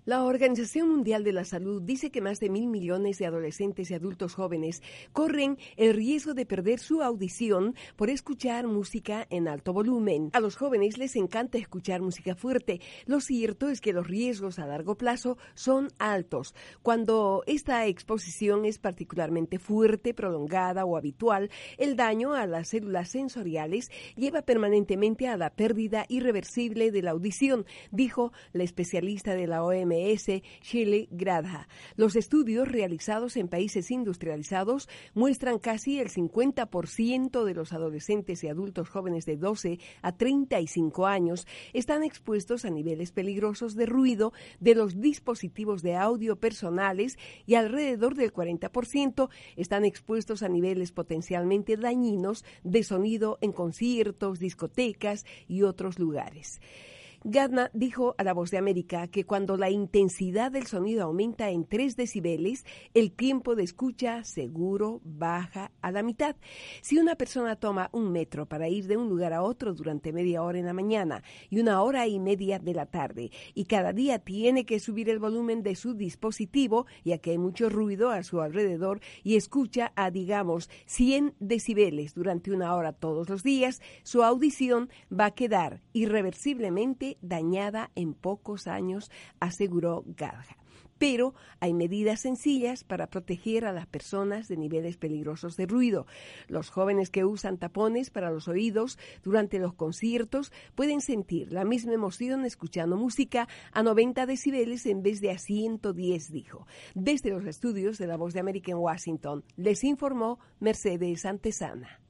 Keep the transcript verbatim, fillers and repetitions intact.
La Organización Mundial de la Salud dice que más de mil millones de adolescentes y adultos jóvenes corren el riesgo de perder su audición por escuchar música en alto volumen. A los jóvenes les encanta escuchar música fuerte. Lo cierto es que los riesgos a largo plazo son altos. Cuando esta exposición es particularmente fuerte, prolongada o habitual, el daño a las células sensoriales lleva permanentemente a la pérdida irreversible de la audición, dijo la especialista de la O M S, Shirley Gradha. Los estudios realizados en países industrializados muestran casi el cincuenta por ciento de los adolescentes y adultos jóvenes de doce a treinta y cinco años están expuestos a niveles peligrosos de ruido de los dispositivos de audio personales y alrededor del cuarenta por ciento están expuestos a niveles potencialmente dañinos de sonido en conciertos, discotecas y otros lugares. Gardner dijo a La Voz de América que cuando la intensidad del sonido aumenta en tres decibeles, el tiempo de escucha seguro baja a la mitad. Si una persona toma un metro para ir de un lugar a otro durante media hora en la mañana y una hora y media de la tarde, y cada día tiene que subir el volumen de su dispositivo, ya que hay mucho ruido a su alrededor, y escucha a, digamos, cien decibeles durante una hora todos los días, su audición va a quedar irreversiblemente dañada en pocos años, aseguró Gallagher. Pero hay medidas sencillas para proteger a las personas de niveles peligrosos de ruido. Los jóvenes que usan tapones para los oídos durante los conciertos pueden sentir la misma emoción escuchando música a noventa decibeles en vez de a ciento diez, dijo. Desde los estudios de La Voz de América en Washington, les informó Mercedes Antesana.